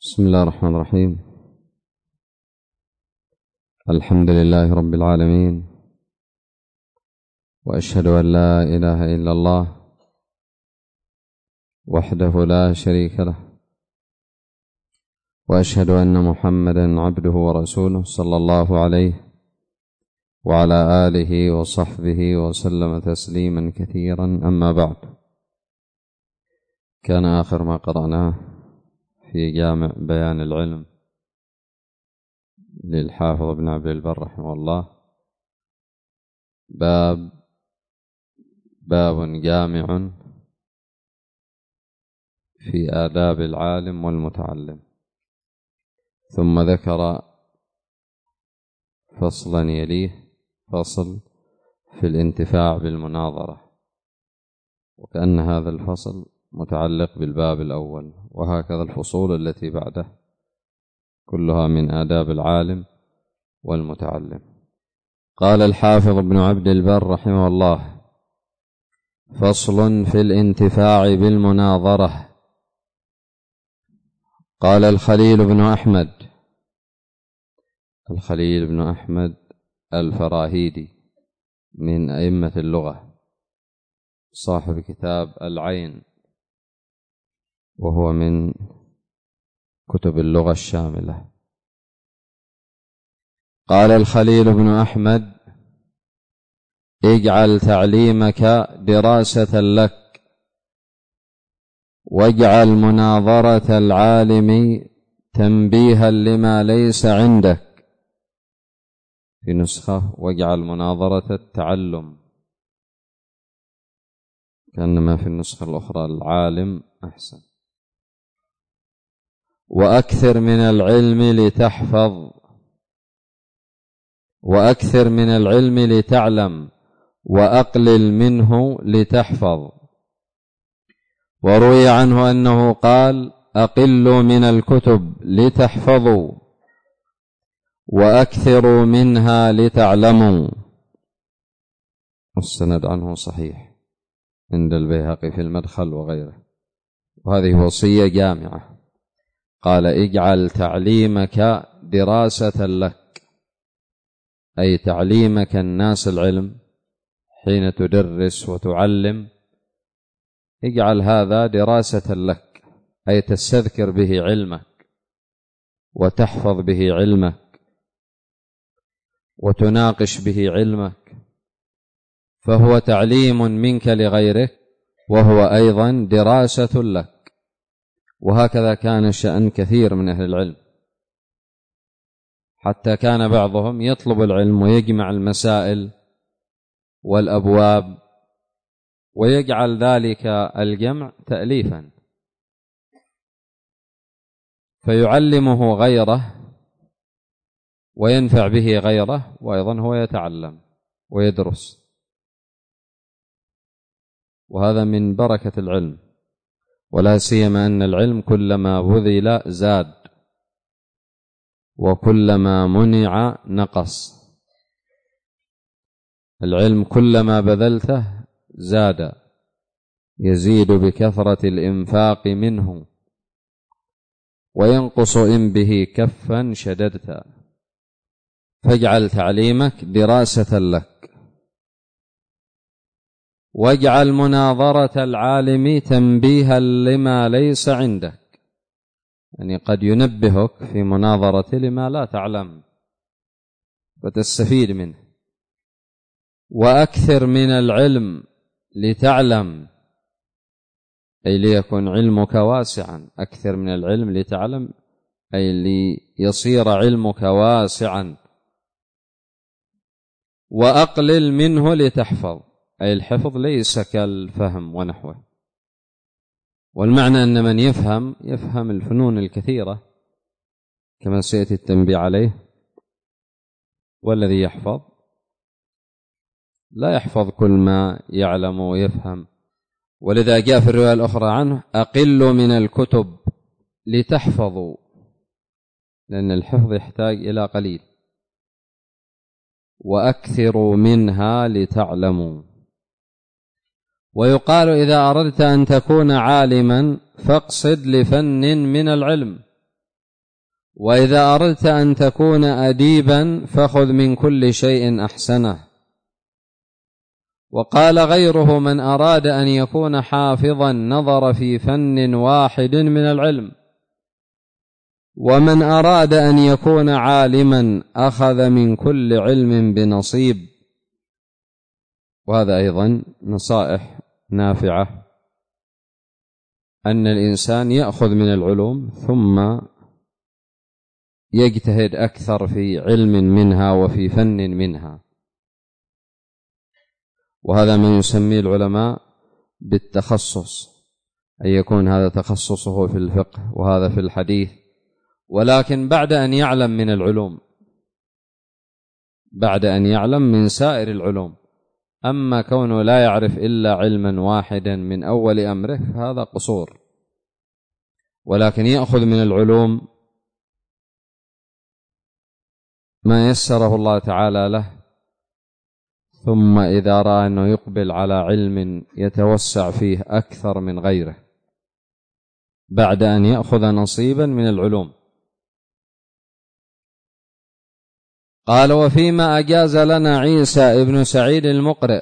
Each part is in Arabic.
بسم الله الرحمن الرحيم. الحمد لله رب العالمين، وأشهد أن لا إله إلا الله وحده لا شريك له، وأشهد أن محمدا عبده ورسوله صلى الله عليه وعلى آله وصحبه وسلم تسليما كثيرا. أما بعد، كان آخر ما قرأناه في جامع بيان العلم للحافظ ابن عبد البر رحمه الله باب جامع في آداب العالم والمتعلم، ثم ذكر فصلا يليه فصل في الانتفاع بالمناظرة، وكأن هذا الفصل متعلق بالباب الأول، وهكذا الفصول التي بعده كلها من آداب العالم والمتعلم. قال الحافظ ابن عبد البر رحمه الله: فصل في الانتفاع بالمناظرة. قال الخليل بن أحمد الفراهيدي من أئمة اللغة، صاحب كتاب العين، وهو من كتب اللغة الشاملة. قال الخليل بن أحمد: اجعل تعليمك دراسة لك، واجعل مناظرة العالم تنبيها لما ليس عندك. في نسخة: واجعل مناظرة التعلم، كأنما في النسخة الأخرى العالم أحسن. وأكثر من العلم لتحفظ، وأكثر من العلم لتعلم، وأقلل منه لتحفظ. وروي عنه أنه قال: أقلوا من الكتب لتحفظوا، وأكثروا منها لتعلموا. والسند عنه صحيح عند البيهقي في المدخل وغيره. وهذه وصية جامعة. قال: اجعل تعليمك دراسة لك، أي تعليمك الناس العلم حين تدرس وتعلم، اجعل هذا دراسة لك، أي تستذكر به علمك وتحفظ به علمك وتناقش به علمك، فهو تعليم منك لغيرك، وهو أيضا دراسة لك. وهكذا كان شأن كثير من أهل العلم، حتى كان بعضهم يطلب العلم ويجمع المسائل والأبواب، ويجعل ذلك الجمع تأليفا، فيعلمه غيره وينفع به غيره، وأيضا هو يتعلم ويدرس. وهذا من بركة العلم، ولا سيما أن العلم كلما بذل زاد، وكلما منع نقص. العلم كلما بذلته زاد، يزيد بكثرة الإنفاق منه، وينقص إن به كفا شددت. فاجعل تعليمك دراسة لك، واجعل مناظرة العالم تنبيها لما ليس عندك، يعني قد ينبهك في مناظرة لما لا تعلم فتستفيد منه. وأكثر من العلم لتعلم، أي ليكن علمك واسعا. أكثر من العلم لتعلم، أي ليصير علمك واسعا. وأقلل منه لتحفظ، أي الحفظ ليس كالفهم ونحوه. والمعنى أن من يفهم الفنون الكثيرة كما سيأتي التنبيه عليه، والذي يحفظ لا يحفظ كل ما يعلم ويفهم. ولذا جاء في الرواية الأخرى عنه: أقلوا من الكتب لتحفظوا، لأن الحفظ يحتاج إلى قليل. وأكثروا منها لتعلموا. ويقال: إذا أردت أن تكون عالما فاقصد لفن من العلم، وإذا أردت أن تكون أديبا فخذ من كل شيء أحسنه. وقال غيره: من أراد أن يكون حافظا نظر في فن واحد من العلم، ومن أراد أن يكون عالما أخذ من كل علم بنصيب. وهذا أيضا نصائح نافعة، أن الإنسان يأخذ من العلوم ثم يجتهد أكثر في علم منها وفي فن منها. وهذا ما يسميه العلماء بالتخصص، أن يكون هذا تخصصه في الفقه وهذا في الحديث، ولكن بعد أن يعلم من العلوم، بعد أن يعلم من سائر العلوم. أما كونه لا يعرف إلا علما واحدا من أول أمره فهذا قصور، ولكن يأخذ من العلوم ما يسره الله تعالى له، ثم إذا رأى أنه يقبل على علم يتوسع فيه أكثر من غيره بعد أن يأخذ نصيبا من العلوم. قال: وفيما أجاز لنا عيسى ابن سعيد المقرئ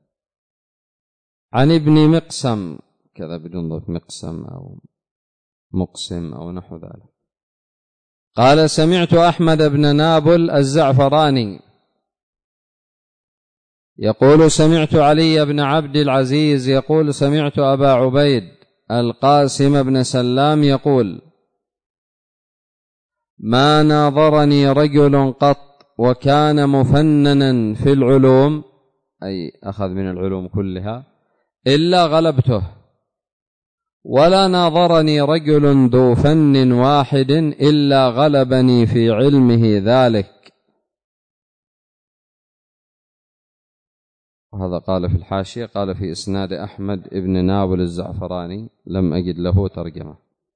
عن ابن مقسم، كذا بدون ضبط، مقسم أو مقسم أو نحو ذلك، قال: سمعت أحمد بن نابل الزعفراني يقول: سمعت علي بن عبد العزيز يقول: سمعت أبا عبيد القاسم بن سلام يقول: ما ناظرني رجل قط وكان مفننا في العلوم، أي أخذ من العلوم كلها، إلا غلبته، ولا ناظرني رجل ذو فن واحد إلا غلبني في علمه ذلك. وهذا قال في الحاشية، قال في إسناد أحمد ابن نابل الزعفراني، لم أجد له ترجمة.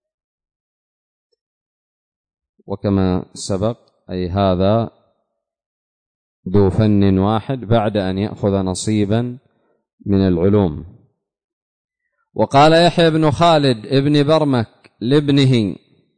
وكما سبق أي هذا ذو فن واحد بعد أن يأخذ نصيبا من العلوم. وقال يحيى بن خالد ابن برمك لابنه: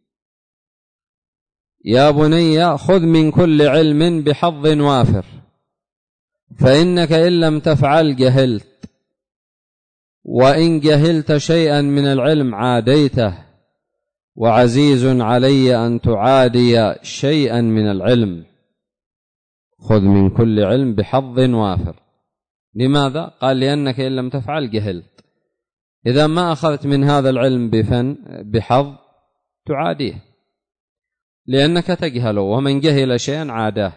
يا بني خذ من كل علم بحظ وافر، فإنك إن لم تفعل جهلت، وإن جهلت شيئا من العلم عاديته، وعزيز علي أن تعادي شيئا من العلم. خذ من كل علم بحظ وافر. لماذا؟ قال: لأنك إن لم تفعل جهلت، إذا ما أخذت من هذا العلم بحظ تعاديه، لأنك تجهله، ومن جهل شيئا عاداه.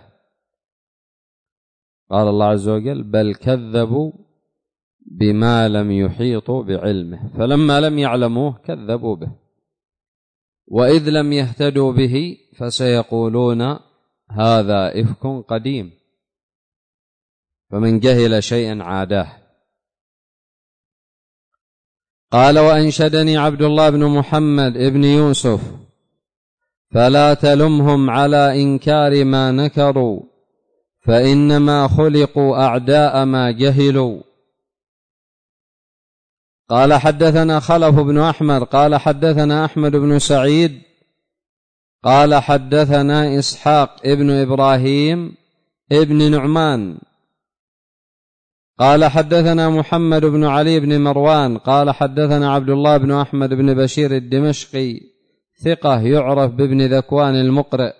قال الله عز وجل: بل كذبوا بما لم يحيطوا بعلمه، فلما لم يعلموه كذبوا به، وإذ لم يهتدوا به فسيقولون هذا إفك قديم. فمن جهل شيئا عاداه. قال: وأنشدني عبد الله بن محمد ابن يوسف: فلا تلمهم على إنكار ما نكروا، فإنما خلقوا أعداء ما جهلوا. قال: حدثنا خلف بن أحمر قال: حدثنا أحمد بن سعيد قال: حدثنا إسحاق ابن إبراهيم ابن نعمان قال: حدثنا محمد بن علي بن مروان قال: حدثنا عبد الله بن أحمد بن بشير الدمشقي ثقة يعرف بابن ذكوان المقرئ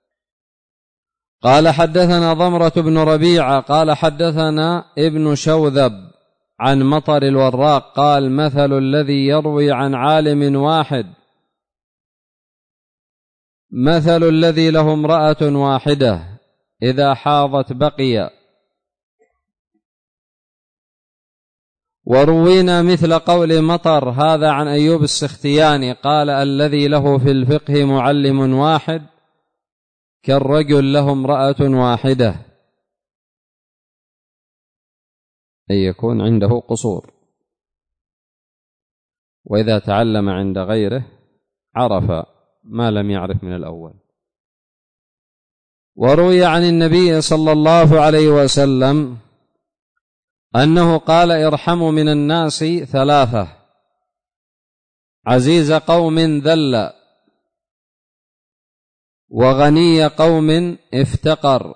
قال: حدثنا ضمرة بن ربيعة قال: حدثنا ابن شوذب عن مطر الوراق قال: مثل الذي يروي عن عالم واحد مثل الذي له امرأة واحدة إذا حاضت بقي. وروينا مثل قول مطر هذا عن أيوب السختياني قال: الذي له في الفقه معلم واحد كالرجل له امرأة واحدة، أن يكون عنده قصور، وإذا تعلم عند غيره عرف ما لم يعرف من الأول. وروي عن النبي صلى الله عليه وسلم أنه قال: ارحموا من الناس ثلاثة: عزيز قوم ذل، وغني قوم افتقر،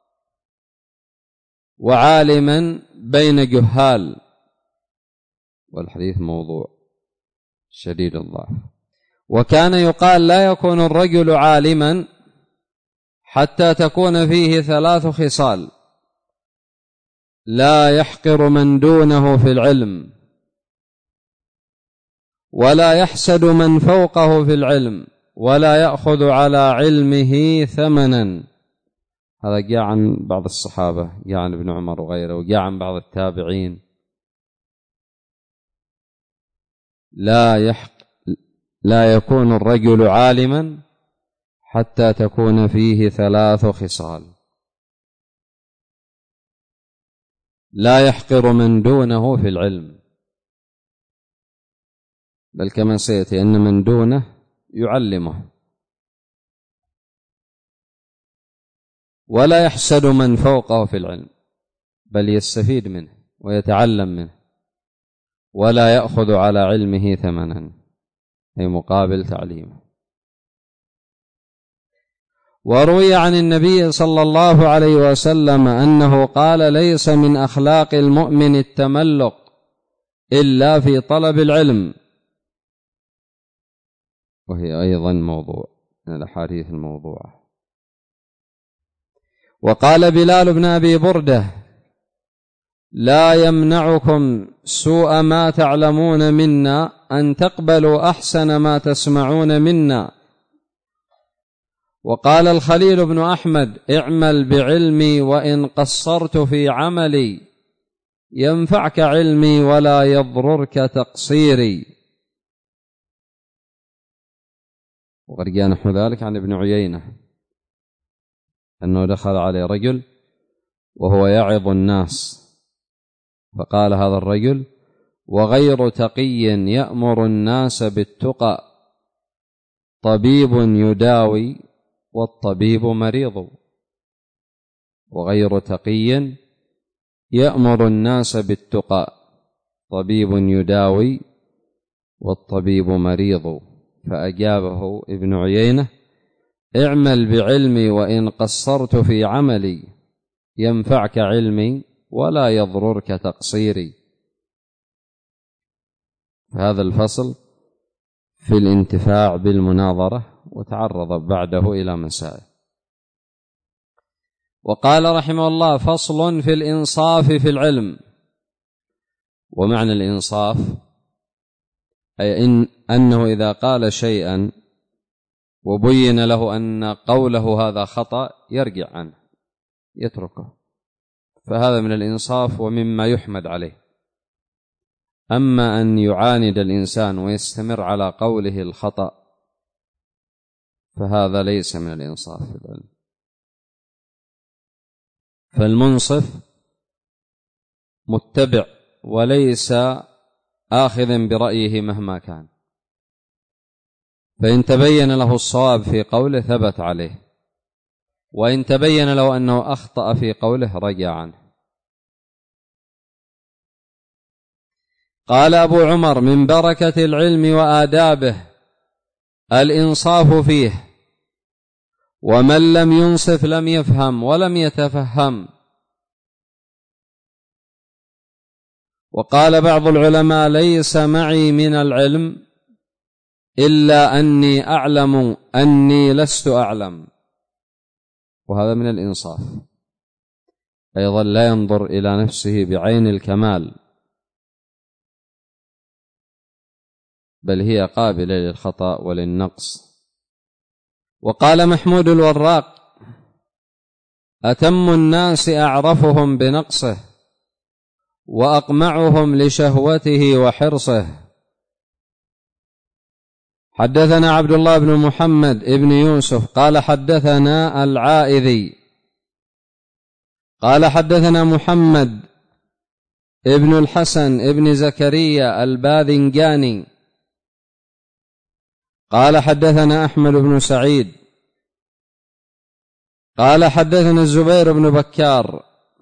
وعالما بين جهال. والحديث موضوع شديد الضعف. وكان يقال لا يكون الرجل عالما حتى تكون فيه 3 خصال: لا يحقر من دونه في العلم، ولا يحسد من فوقه في العلم، ولا يأخذ على علمه ثمنا. هذا جاء عن بعض الصحابة، جاء عن ابن عمر وغيره، وجاء عن بعض التابعين. لا يكون الرجل عالما حتى تكون فيه 3 خصال: لا يحقر من دونه في العلم، بل كما سيأتي أن من دونه يعلمه، ولا يحسد من فوقه في العلم، بل يستفيد منه ويتعلم منه، ولا يأخذ على علمه ثمنا، أي مقابل تعليمه. وروي عن النبي صلى الله عليه وسلم أنه قال: ليس من أخلاق المؤمن التملق إلا في طلب العلم. وهي أيضا موضوع من الأحاديث الموضوعة. وقال بلال بن أبي بردة: لا يمنعكم سوء ما تعلمون منا أن تقبلوا أحسن ما تسمعون منا. وقال الخليل بن أحمد: اعمل بعلمي وإن قصرت في عملي، ينفعك علمي ولا يضررك تقصيري. وقد جاء نحو ذلك عن ابن عيينة أنه دخل عليه رجل وهو يعظ الناس، فقال هذا الرجل: وغير تقي يأمر الناس بالتقى، طبيب يداوي والطبيب مريض. وغير تقي يأمر الناس بالتقى، طبيب يداوي والطبيب مريض. فأجابه ابن عيينة: اعمل بعلمي وإن قصرت في عملي، ينفعك علمي ولا يضررك تقصيري. هذا الفصل في الانتفاع بالمناظرة، وتعرض بعده إلى مسائل. وقال رحمه الله: فصل في الإنصاف في العلم. ومعنى الإنصاف أي أنه إذا قال شيئا وبين له أن قوله هذا خطأ يرجع عنه يتركه، فهذا من الإنصاف ومما يحمد عليه. أما أن يعاند الإنسان ويستمر على قوله الخطأ فهذا ليس من الإنصاف في العلم. فالمنصف متبع وليس آخذ برأيه مهما كان، فإن تبين له الصواب في قوله ثبت عليه، وإن تبين له أنه أخطأ في قوله رجع عنه. قال أبو عمر: من بركة العلم وآدابه الإنصاف فيه، ومن لم ينصف لم يفهم ولم يتفهم. وقال بعض العلماء: ليس معي من العلم إلا أني أعلم أني لست أعلم. وهذا من الإنصاف. أيضا لا ينظر إلى نفسه بعين الكمال، بل هي قابلة للخطأ وللنقص. وقال محمود الوراق: أتم الناس أعرفهم بنقصه، وأقمعهم لشهوته وحرصه. حدثنا عبد الله بن محمد بن يوسف قال حدثنا العائذي قال حدثنا محمد ابن الحسن ابن زكريا الباذنجاني قال حدثنا أحمد بن سعيد قال حدثنا الزبير بن بكار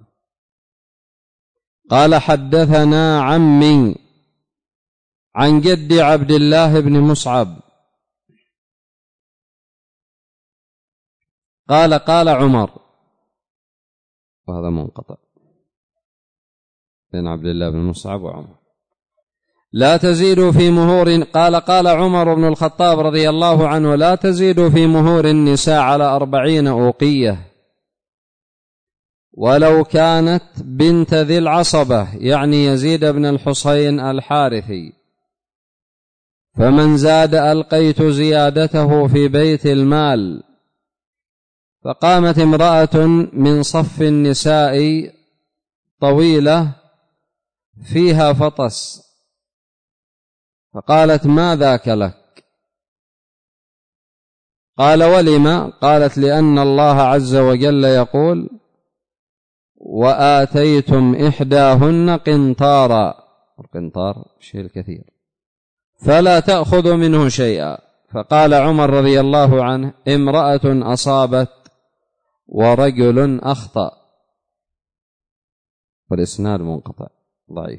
قال حدثنا عمي عن جدي عبد الله بن مصعب قال عمر، وهذا منقطع بين عبد الله بن مصعب وعمر. لا تزيدوا في مهور، قال عمر بن الخطاب رضي الله عنه: لا تزيدوا في مهور النساء على 40 أوقية، ولو كانت بنت ذي العصبة، يعني يزيد بن الحصين الحارثي، فمن زاد ألقيت زيادته في بيت المال. فقامت امرأة من صف النساء طويلة فيها فطس، فقالت: ما ذاك لك؟ قال: ولم؟ قالت: لأن الله عز وجل يقول: وآتيتم إحداهن قنطارا، القنطار شيء الكثير، فلا تأخذوا منه شيئا. فقال عمر رضي الله عنه: امرأة أصابت ورجل أخطأ. والإسناد منقطع ضعيف.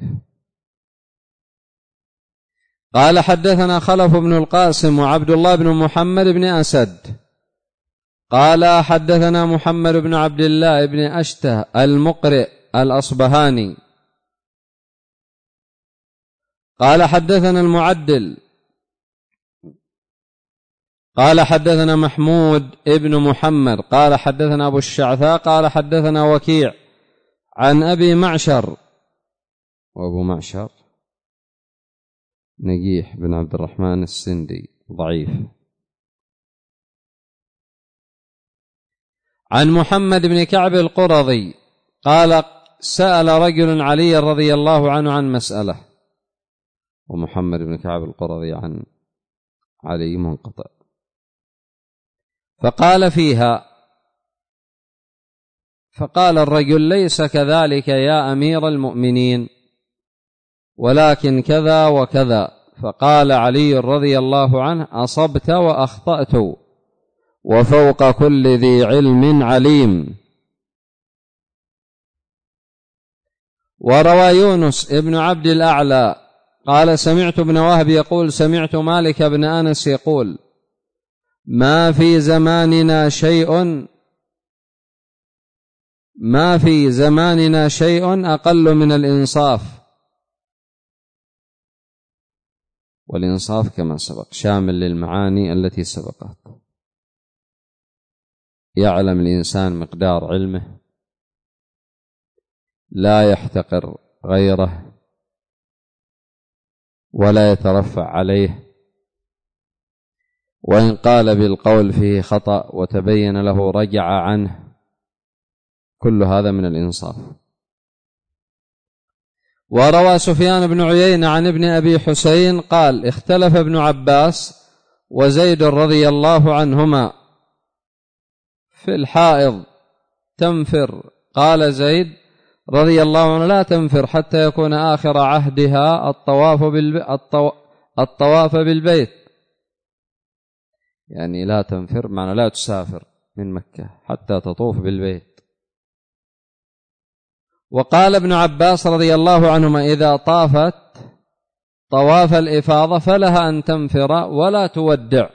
قال: حدثنا خلف بن القاسم وعبد الله بن محمد بن أسد قال: حدثنا محمد بن عبد الله بن أشته المقرئ الأصبهاني قال: حدثنا المعدل قال: حدثنا محمود ابن محمد قال: حدثنا أبو الشعثاء قال: حدثنا وكيع عن أبي معشر، وأبو معشر نجيح بن عبد الرحمن السندي ضعيف، عن محمد بن كعب القرظي قال: سأل رجل علي رضي الله عنه عن مسألة. ومحمد بن كعب القرظي عن علي منقطع. فقال فيها، فقال الرجل: ليس كذلك يا أمير المؤمنين، ولكن كذا وكذا. فقال علي رضي الله عنه: أصبت وأخطأت، وفوق كل ذي علم عليم. وروى يونس ابن عبد الأعلى قال: سمعت ابن وهب يقول: سمعت مالك بن أنس يقول: ما في زماننا شيء أقل من الإنصاف. والإنصاف كما سبق شامل للمعاني التي سبقت. يعلم الإنسان مقدار علمه، لا يحتقر غيره ولا يترفع عليه، وإن قال بالقول فيه خطأ وتبين له رجع عنه، كل هذا من الإنصاف. وروى سفيان بن عيينة عن ابن أبي حسين قال: اختلف ابن عباس وزيد رضي الله عنهما في الحائض تنفر. قال زيد رضي الله عنه: لا تنفر حتى يكون آخر عهدها الطواف بالبيت، يعني لا تنفر معنى لا تسافر من مكة حتى تطوف بالبيت. وقال ابن عباس رضي الله عنهما: إذا طافت طواف الإفاضة فلها أن تنفر ولا تودع،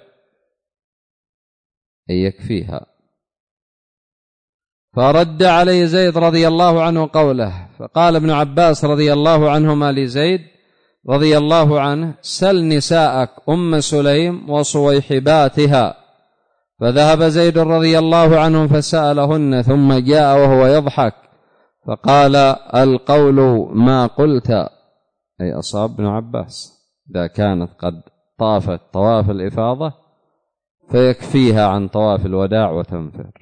أي يكفيها. فرد عليه زيد رضي الله عنه قوله، فقال ابن عباس رضي الله عنهما لزيد رضي الله عنه: سل نساءك أم سليم وصويحباتها. فذهب زيد رضي الله عنه فسألهن، ثم جاء وهو يضحك فقال: القول ما قلت، أي أصاب ابن عباس. إذا كانت قد طافت طواف الإفاضة فيكفيها عن طواف الوداع وتنفر.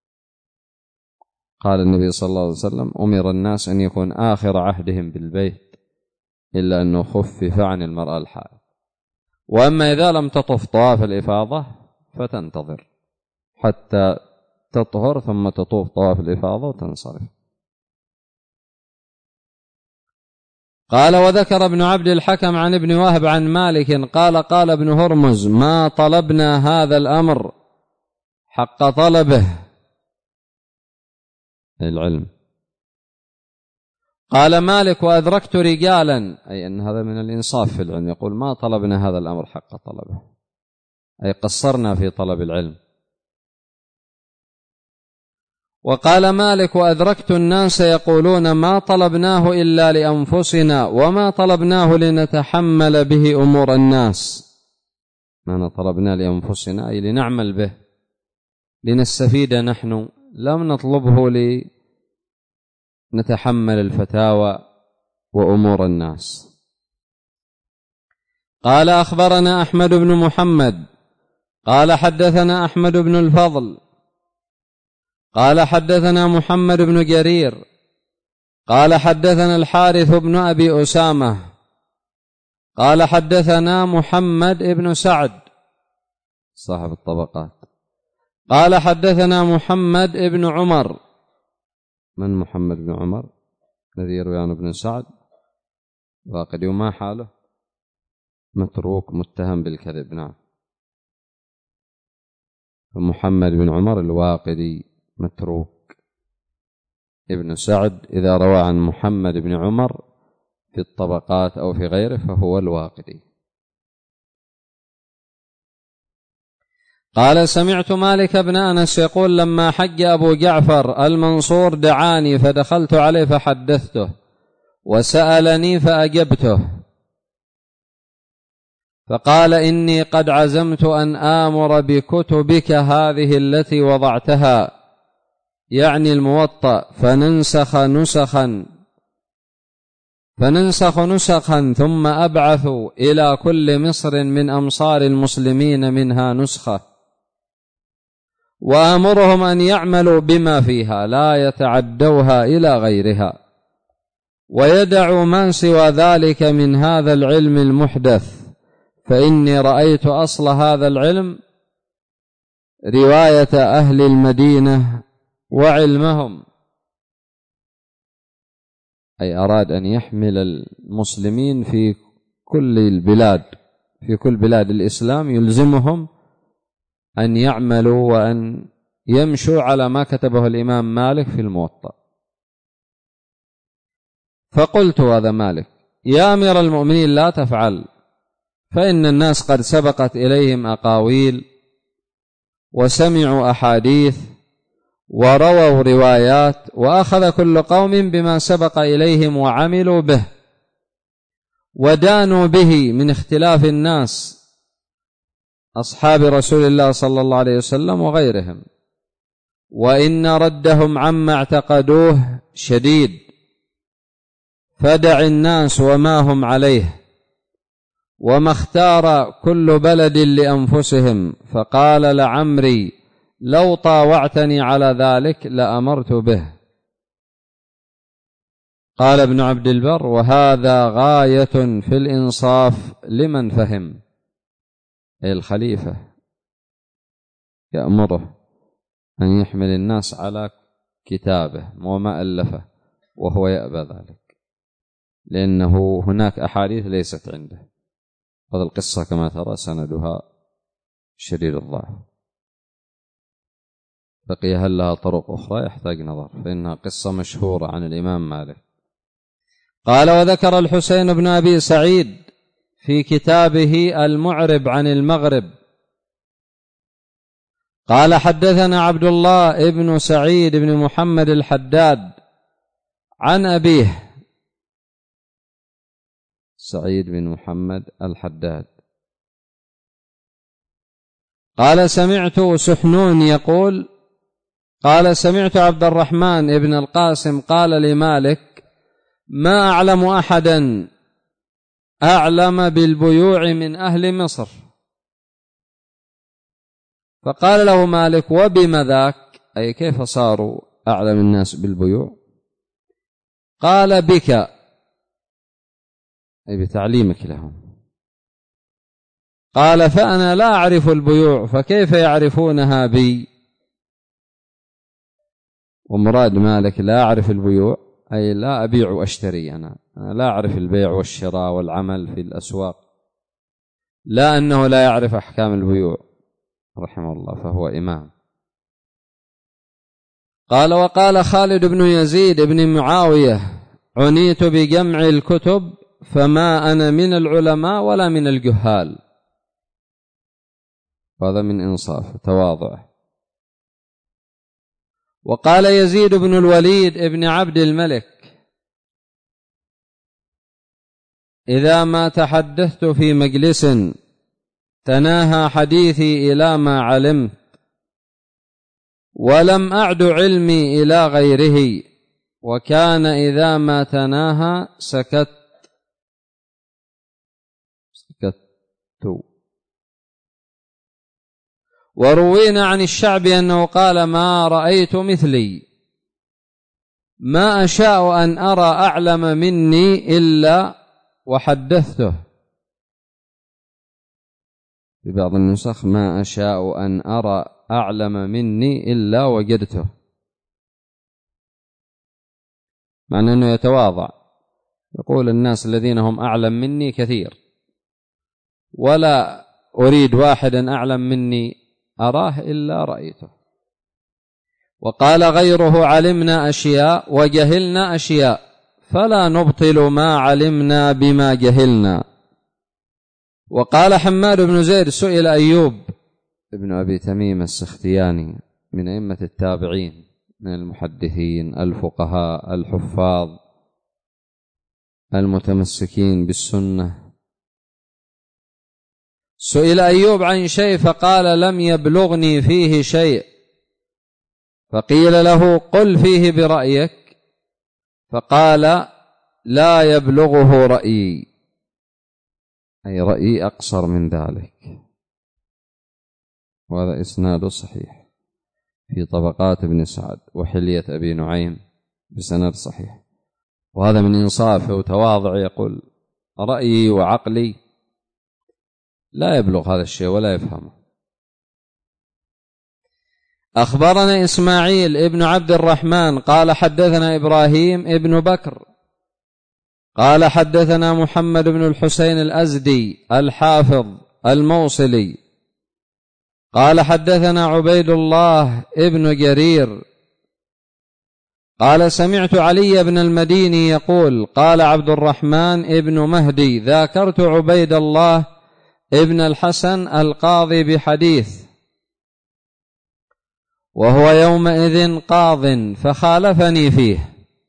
قال النبي صلى الله عليه وسلم: أمر الناس أن يكون آخر عهدهم بالبيت، إلا أنه خفف عن المرأة الحائض. وأما إذا لم تطف طواف الإفاضة فتنتظر حتى تطهر ثم تطوف طواف الإفاضة وتنصرف. قال: وذكر ابن عبد الحكم عن ابن وهب عن مالك قال: قال ابن هرمز: ما طلبنا هذا الأمر حق طلبه، العلم. قال مالك: وأدركت رجالا، أي أن هذا من الإنصاف في العلم، يقول: ما طلبنا هذا الأمر حق طلبه، أي قصرنا في طلب العلم. وقال مالك: وأدركت الناس يقولون ما طلبناه إلا لأنفسنا وما طلبناه لنتحمل به أمور الناس. ما طلبنا لأنفسنا أي لنعمل به لنستفيد نحن، لم نطلبه لنتحمل الفتاوى وأمور الناس. قال: أخبرنا أحمد بن محمد قال حدثنا أحمد بن الفضل قال حدثنا محمد بن جرير قال حدثنا الحارث بن أبي أسامة قال حدثنا محمد بن سعد صاحب الطبقات قال حدثنا محمد بن عمر. من محمد بن عمر الذي يروي عن ابن سعد؟ واقدي. وما حاله؟ متروك متهم بالكذب. نعم. فمحمد بن عمر الواقدي متروك. ابن سعد إذا روى عن محمد بن عمر في الطبقات أو في غيره فهو الواقدي. قال: سمعت مالك بن أنس يقول: لما حج أبو جعفر المنصور دعاني فدخلت عليه فحدثته وسألني فأجبته، فقال: إني قد عزمت أن آمر بكتبك هذه التي وضعتها، يعني الموطأ، فننسخ نسخا ثم أبعث إلى كل مصر من أمصار المسلمين منها نسخة، وآمرهم أن يعملوا بما فيها لا يتعدوها إلى غيرها، ويدعوا ما سوى ذلك من هذا العلم المحدث، فإني رأيت أصل هذا العلم رواية أهل المدينة وعلمهم. أي أراد أن يحمل المسلمين في كل البلاد، في كل بلاد الإسلام يلزمهم أن يعملوا وأن يمشوا على ما كتبه الإمام مالك في الموطأ. فقلت: هذا مالك يا أمير المؤمنين لا تفعل، فإن الناس قد سبقت إليهم أقاويل وسمعوا أحاديث ورووا روايات، وأخذ كل قوم بما سبق إليهم وعملوا به ودانوا به من اختلاف الناس أصحاب رسول الله صلى الله عليه وسلم وغيرهم، وإن ردهم عما اعتقدوه شديد، فدع الناس وما هم عليه، وما اختار كل بلد لأنفسهم، فقال: لعمري لو طاوعتني على ذلك لأمرت به. قال ابن عبد البر: وهذا غاية في الإنصاف لمن فهم. أي الخليفة يأمره أن يحمل الناس على كتابه وما ألفه، وهو يأبى ذلك لأنه هناك أحاديث ليست عنده. هذه القصة كما ترى سندها شديد الضعف، بقي هل لها طرق أخرى يحتاج نظر، فإنها قصة مشهورة عن الإمام مالك. قال: وذكر الحسين بن أبي سعيد في كتابه المعرب عن المغرب قال: حدثنا عبد الله بن سعيد بن محمد الحداد عن أبيه سعيد بن محمد الحداد قال: سمعت سحنون يقول: قال: سمعت عبد الرحمن بن القاسم قال لمالك: ما أعلم أحدا أعلم بالبيوع من أهل مصر. فقال له مالك: وبما ذاك؟ أي كيف صاروا أعلم الناس بالبيوع؟ قال: بك، أي بتعليمك لهم. قال: فأنا لا أعرف البيوع، فكيف يعرفونها بي؟ ومراد مالك لا أعرف البيوع أي لا أبيع وأشتري، أنا لا أعرف البيع والشراء والعمل في الأسواق، لا أنه لا يعرف أحكام البيوع رحمه الله، فهو إمام. قال: وقال خالد بن يزيد بن معاوية: عنيت بجمع الكتب فما أنا من العلماء ولا من الجهال. هذا من إنصاف تواضعه. وقال يزيد بن الوليد ابن عبد الملك: إذا ما تحدثت في مجلس تناهى حديثي إلى ما علمت ولم أعد علمي إلى غيره، وكان إذا ما تناهى سكت. وروينا عن الشعبي أنه قال: ما رأيت مثلي، ما أشاء أن أرى أعلم مني إلا وحدثته. في بعض النسخ: ما أشاء أن أرى أعلم مني إلا وجدته، معنى أنه يتواضع، يقول: الناس الذين هم أعلم مني كثير، ولا أريد واحدا أعلم مني أراه إلا رأيته. وقال غيره: علمنا أشياء وجهلنا أشياء، فلا نبطل ما علمنا بما جهلنا. وقال حماد بن زيد: سئل أيوب ابن أبي تميم السختياني من أئمة التابعين من المحدثين الفقهاء الحفاظ المتمسكين بالسنة، سئل أيوب عن شيء فقال: لم يبلغني فيه شيء. فقيل له: قل فيه برأيك. فقال: لا يبلغه رأيي، أي رأيي أقصر من ذلك. وهذا إسناد صحيح في طبقات ابن سعد وحلية أبي نعيم بسند صحيح. وهذا من إنصافه وتواضع، يقول: رأيي وعقلي لا يبلغ هذا الشيء ولا يفهمه. أخبرنا إسماعيل ابن عبد الرحمن قال: حدثنا إبراهيم ابن بكر قال: حدثنا محمد بن الحسين الأزدي الحافظ الموصلي قال: حدثنا عبيد الله ابن جرير قال: سمعت علي بن المديني يقول: قال عبد الرحمن ابن مهدي: ذاكرت عبيد الله ابن الحسن القاضي بحديث، وهو يومئذ قاض، فخالفني فيه،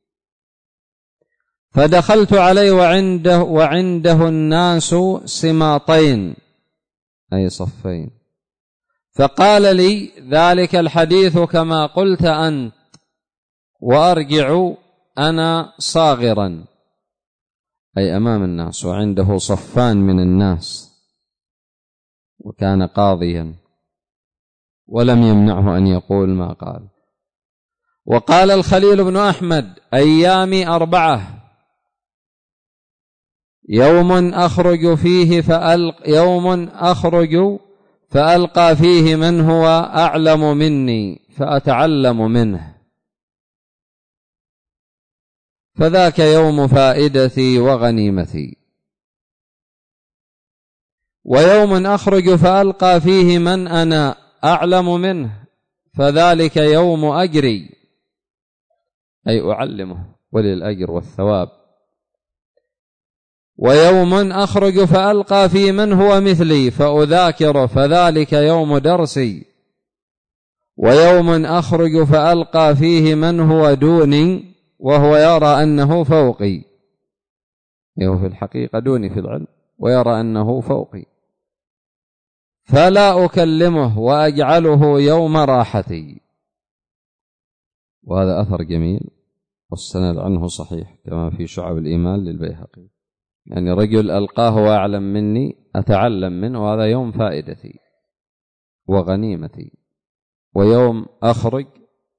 فدخلت عليه وعنده الناس سماطين أي صفين، فقال لي: ذلك الحديث كما قلت أنت، وأرجع أنا صاغرا، أي أمام الناس، وعنده صفان من الناس، وكان قاضيا ولم يمنعه أن يقول ما قال. وقال الخليل بن أحمد: أيامي 4، يوم أخرج فألقى فيه من هو أعلم مني فأتعلم منه، فذاك يوم فائدتي وغنيمتي. ويوم أخرج فألقى فيه من أنا أعلم منه، فذلك يوم أجري، أي أعلمه وللأجر والثواب. ويوم أخرج فألقى في من هو مثلي فأذاكره، فذلك يوم درسي. ويوم أخرج فألقى فيه من هو دوني وهو يرى أنه فوقي، هو في الحقيقة دوني في العلم ويرى أنه فوقي، فلا أكلمه وأجعله يوم راحتي. وهذا أثر جميل، والسند عنه صحيح كما في شعب الإيمان للبيهقي، يعني رجل ألقاه وأعلم مني أتعلم منه، وهذا يوم فائدتي وغنيمتي. ويوم أخرج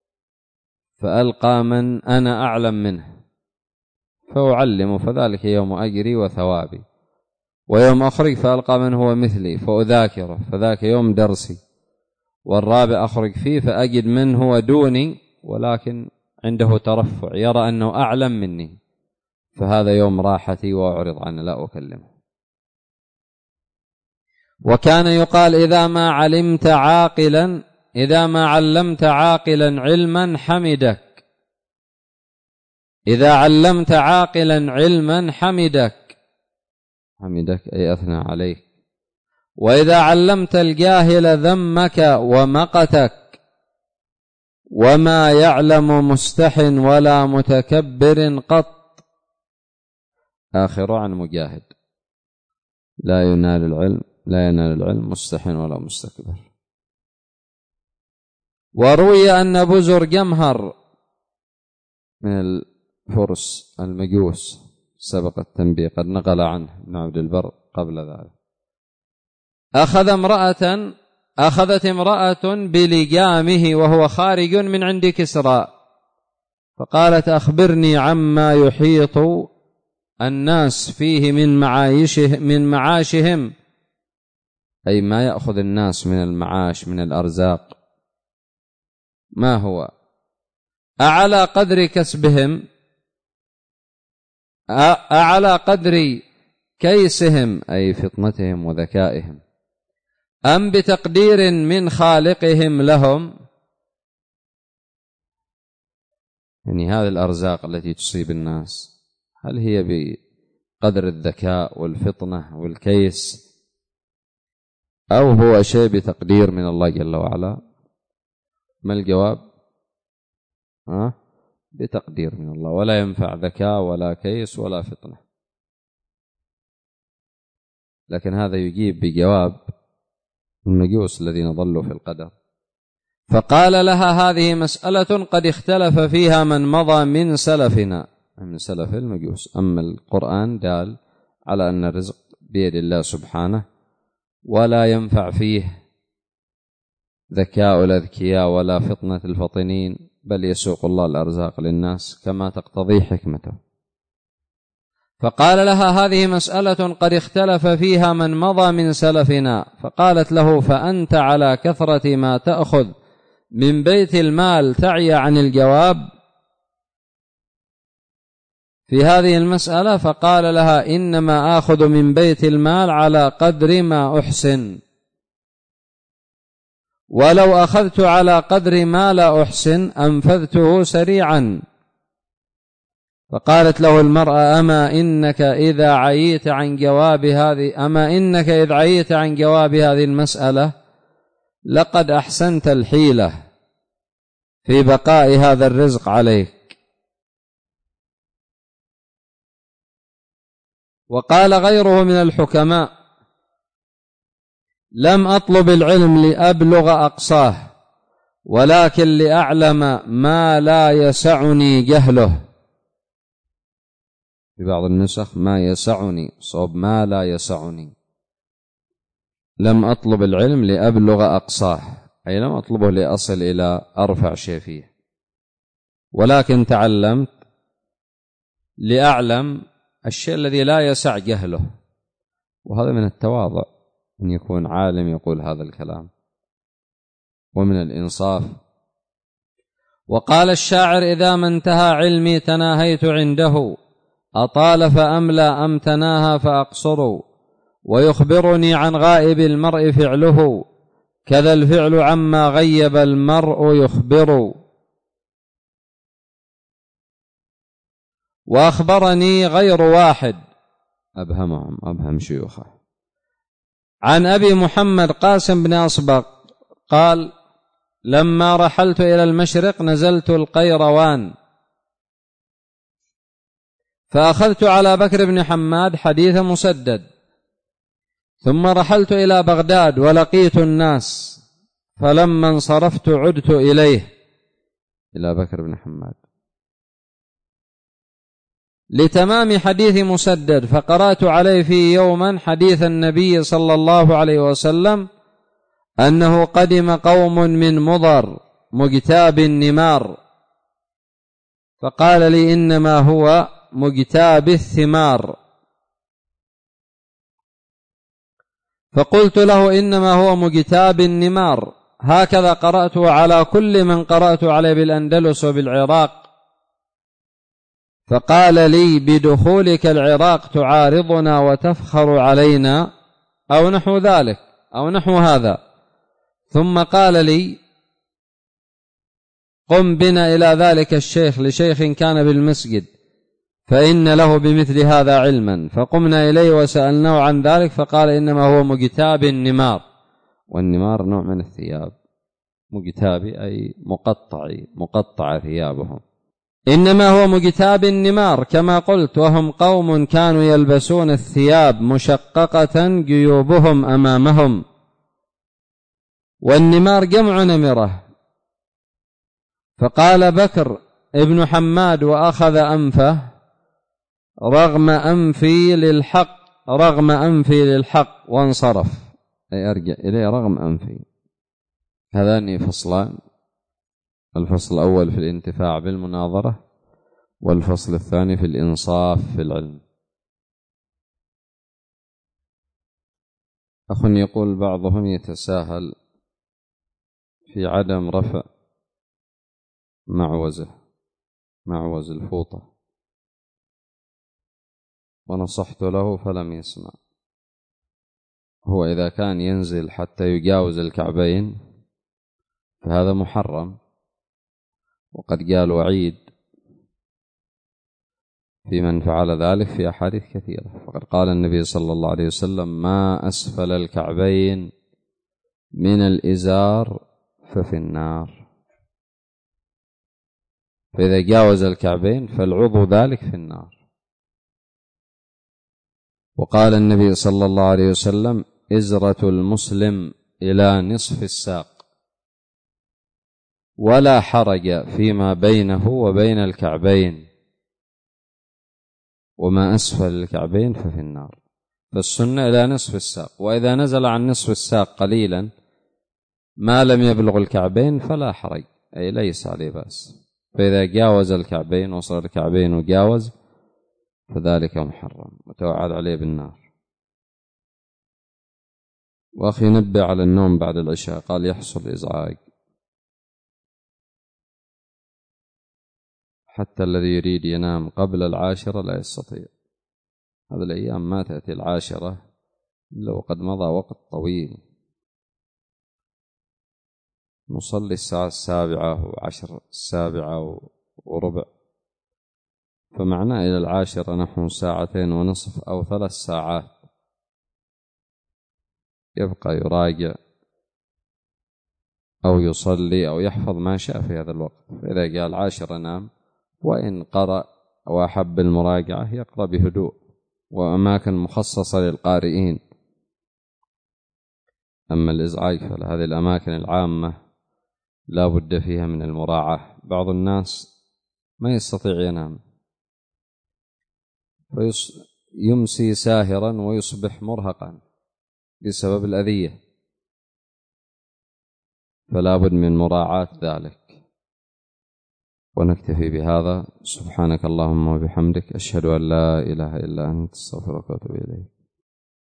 فألقى من أنا أعلم منه فأعلمه، فذلك يوم أجري وثوابي. ويوم أخرج فألقى من هو مثلي فأذاكره، فذاك يوم درسي. والرابع أخرج فيه فأجد من هو دوني ولكن عنده ترفع، يرى أنه أعلم مني، فهذا يوم راحتي وأعرض عنه لا أكلمه. وكان يقال: إذا ما علمت عاقلا علما حمدك، إذا علمت عاقلا علما حمدك أي أثنى عليك. وإذا علمت الجاهل ذمك ومقتك. وما يعلم مستح ولا متكبر قط. آخر عن مجاهد: لا ينال العلم مستح ولا مستكبر. وروي أن بزر جمهر من الفرس المجوس سبق التنبيه، قد نقل عنه ابن عبد البر قبل ذلك، أخذت امرأة بلجامه وهو خارج من عند كسرى، فقالت: أخبرني عما يحيط الناس فيه من معاشهم، أي ما يأخذ الناس من المعاش من الأرزاق، ما هو؟ أعلى قدر كسبهم، أعلى قدر كيسهم أي فطنتهم وذكائهم، أم بتقدير من خالقهم لهم؟ يعني هذه الأرزاق التي تصيب الناس هل هي بقدر الذكاء والفطنة والكيس، أو هو شيء بتقدير من الله جل وعلا؟ ما الجواب؟ بتقدير من الله، ولا ينفع ذكاء ولا كيس ولا فطنة. لكن هذا يجيب بجواب المجوس الذين ضلوا في القدر. فقال لها: هذه مسألة قد اختلف فيها من مضى من سلفنا، من سلف المجوس. أما القرآن دال على أن الرزق بيد الله سبحانه، ولا ينفع فيه ذكاء الأذكياء ولا فطنة الفطنين، بل يسوق الله الأرزاق للناس كما تقتضي حكمته. فقال لها: هذه مسألة قد اختلف فيها من مضى من سلفنا. فقالت له: فأنت على كثرة ما تأخذ من بيت المال تعي عن الجواب في هذه المسألة؟ فقال لها: إنما آخذ من بيت المال على قدر ما أحسن، ولو أخذت على قدر ما لا أحسن أنفذته سريعا. فقالت له المرأة: أما إنك إذا عييت عن جواب هذه المسألة لقد أحسنت الحيلة في بقاء هذا الرزق عليك. وقال غيره من الحكماء: لم أطلب العلم لأبلغ أقصاه، ولكن لأعلم ما لا يسعني جهله. في بعض النسخ ما يسعني، صوب ما لا يسعني. لم أطلب العلم لأبلغ أقصاه، أي لم أطلبه لأصل إلى أرفع شيء فيه، ولكن تعلمت لأعلم الشيء الذي لا يسع جهله. وهذا من التواضع أن يكون عالم يقول هذا الكلام، ومن الإنصاف. وقال الشاعر: إذا ما انتهى علمي تناهيت عنده، أطال فأملى أم تناهى فأقصر، ويخبرني عن غائب المرء فعله، كذا الفعل عما غيب المرء يخبر. وأخبرني غير واحد أبهم شيوخه عن أبي محمد قاسم بن أصبغ قال: لما رحلت إلى المشرق نزلت القيروان، فأخذت على بكر بن حماد حديث مسدد، ثم رحلت إلى بغداد ولقيت الناس، فلما انصرفت عدت إليه، إلى بكر بن حماد، لتمام حديث مسدد، فقرأت عليه في يوما حديث النبي صلى الله عليه وسلم أنه قدم قوم من مضر مجتاب النمار، فقال لي: إنما هو مجتاب الثمار. فقلت له: إنما هو مجتاب النمار، هكذا قرأت على كل من قرأت عليه بالأندلس وبالعراق. فقال لي: بدخولك العراق تعارضنا وتفخر علينا، أو نحو ذلك أو نحو هذا. ثم قال لي: قم بنا إلى ذلك الشيخ، لشيخ كان بالمسجد، فإن له بمثل هذا علما. فقمنا إليه وسألناه عن ذلك، فقال: إنما هو مجتاب النمار، والنمار نوع من الثياب. مجتابي أي مقطع ثيابهم، إنما هو مجتاب النمار كما قلت، وهم قوم كانوا يلبسون الثياب مشققة جيوبهم أمامهم، والنمار جمع نمرة. فقال بكر ابن حماد وأخذ أنفه رغم أنفي للحق وانصرف، أي أرجع إليه رغم أنفي. هذان فصلان، الفصل الأول في الانتفاع بالمناظرة، والفصل الثاني في الإنصاف في العلم. أخ يقول بعضهم يتساهل في عدم رفع معوز الفوطة، ونصحت له فلم يسمع. هو إذا كان ينزل حتى يجاوز الكعبين فهذا محرم، وقد قال وعيد في من فعل ذلك في أحاديث كثيرة. فقد قال النبي صلى الله عليه وسلم: ما أسفل الكعبين من الإزار ففي النار. فإذا جاوز الكعبين فالعضو ذلك في النار. وقال النبي صلى الله عليه وسلم: إزرة المسلم إلى نصف الساق، ولا حرج فيما بينه وبين الكعبين، وما أسفل الكعبين ففي النار. فالسنة إلى نصف الساق، وإذا نزل عن نصف الساق قليلا ما لم يبلغ الكعبين فلا حرج، أي ليس عليه بأس. فإذا جاوز الكعبين وصل الكعبين وجاوز فذلك محرم وتوعد عليه بالنار. وأخي نبه على النوم بعد العشاء، قال يحصل إزعاج، حتى الذي يريد ينام قبل 10 لا يستطيع. هذه الأيام ما تأتي 10 إلا وقد مضى وقت طويل. نصلي الساعة 7:10 7:15، فمعناه إلى 10 نحو 2.5 أو 3 ساعات يبقى يراجع أو يصلي أو يحفظ ما شاء في هذا الوقت. فإذا قال 10 نام، وإن قرأ وأحب المراجعة يقرأ بهدوء، وأماكن مخصصة للقارئين. أما الإزعاج فهذه الأماكن العامة لا بد فيها من المراعاة. بعض الناس ما يستطيع ينام فيمسي ساهرا ويصبح مرهقا بسبب الأذية، فلا بد من مراعاة ذلك. ونكتفي بهذا. سبحانك اللهم وبحمدك، أشهد أن لا إله إلا أنت، استغفرك وأتوب إليك.